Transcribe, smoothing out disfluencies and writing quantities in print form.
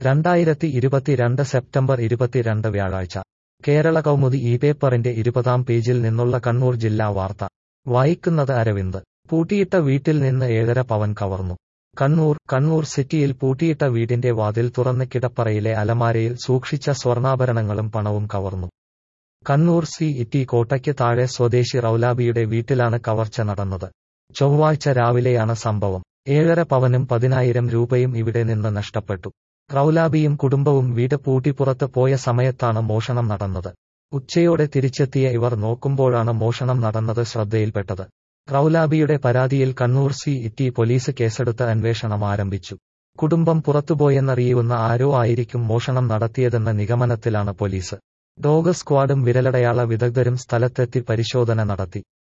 2022 September 22 വ്യാഴാഴ്ച കേരള കൗമുദി ഈ പേപ്പറിന്റെ 20-ാം പേജിൽ നിന്നുള്ള കണ്ണൂർ ജില്ലാ വാർത്ത വായിക്കുന്നത് അരവിന്ദ്. പൂട്ടിയിട്ട വീട്ടിൽ നിന്ന് 7.5 പവൻ കവർന്നു. കണ്ണൂർ സിറ്റിയിൽ പൂട്ടിയിട്ട വീടിന്റെ വാതിൽ തുറന്ന് കിടപ്പറയിലെ അലമാരയിൽ സൂക്ഷിച്ച സ്വർണ്ണാഭരണങ്ങളും പണവും കവർന്നു. കണ്ണൂർ CET കോട്ടയ്ക്ക് താഴെ സ്വദേശി റൗലാബിയുടെ വീട്ടിലാണ് കവർച്ച നടന്നത്. ചൊവ്വാഴ്ച രാവിലെയാണ് സംഭവം. 7.5 പവനും 10,000 രൂപയും ഇവിടെ നിന്ന് നഷ്ടപ്പെട്ടു. റൗലാബിയും കുടുംബവും വീട് പൂട്ടി പുറത്ത് പോയ സമയത്താണ് മോഷണം നടന്നത്. ഉച്ചയോടെ തിരിച്ചെത്തിയ ഇവർ നോക്കുമ്പോഴാണ് മോഷണം നടന്നത് ശ്രദ്ധയിൽപ്പെട്ടത്. റൗലാബിയുടെ പരാതിയിൽ കണ്ണൂർ CET പോലീസ് കേസെടുത്ത് അന്വേഷണം ആരംഭിച്ചു. കുടുംബം പുറത്തുപോയെന്നറിയുന്ന ആരോ ആയിരിക്കും മോഷണം നടത്തിയതെന്ന നിഗമനത്തിലാണ് പോലീസ്. ഡോഗ് സ്ക്വാഡും വിരലടയാള വിദഗ്ധരും സ്ഥലത്തെത്തി പരിശോധന നടത്തി.